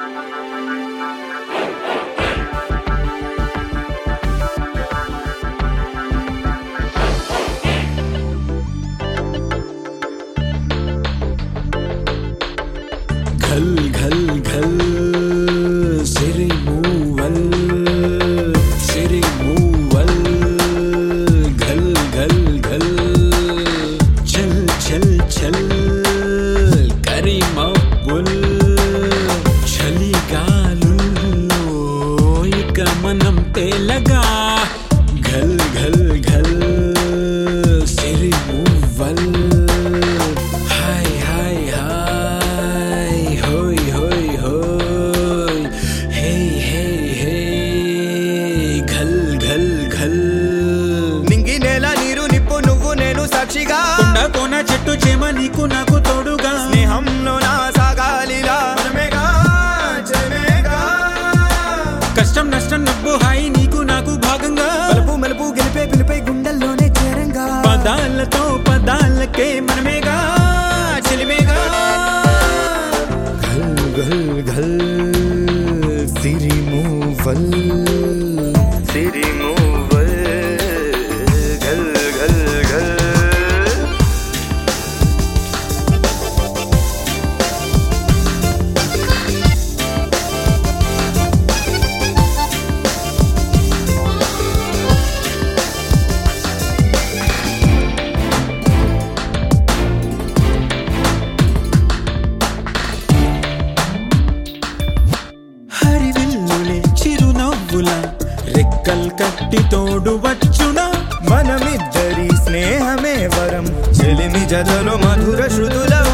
घल घल घल सिरे मूवल घल घल घल चल चल चल करी मब्बुल చలి గాలుల్లో ఇక మనం తేలగా घल घल घल సిరి మూవల్ हाय हाय हाय होय होय होय हे हे हे घल घल घल నింగి నేల నీరు నిప్పు నువ్వు నేను సాక్షిగా కొండ కోన చెట్టు చేమ నీకు నాకు తోడుగా స్నేహంలో నా సాగాలిలా మనమేగా చెమేగా కష్టం నష్టం నవ్వు హాయి నీకు నాకు భాగంగా మలుపు మలుపు గెలిపే పిలిపే గుండెల్లోనే చేరంగా పదాలతో పదాలకే మనమేగా చెలిమేగా घल घल घल సిరి మూవల్ घल घल घल హరివిల్లులే చిరునవ్వుల రెక్కల్ కట్టి తోడు వచ్చునా మనమిద్దరి స్నేహమే వరం చెలిమి జదలో మధుర శృతుల